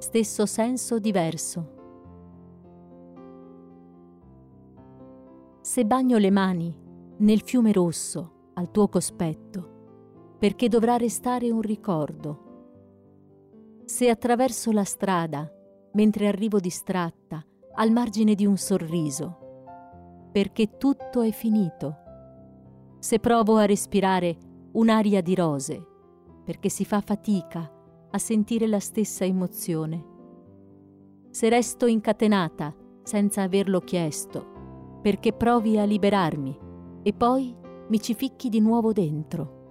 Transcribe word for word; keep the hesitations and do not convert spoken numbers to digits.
stesso senso diverso. Se bagno le mani nel fiume rosso al tuo cospetto, perché dovrà restare un ricordo. Se attraverso la strada, mentre arrivo distratta, al margine di un sorriso, perché tutto è finito. Se provo a respirare un'aria di rose, perché si fa fatica a sentire la stessa emozione. Se resto incatenata senza averlo chiesto, perché provi a liberarmi e poi mi ci ficchi di nuovo dentro.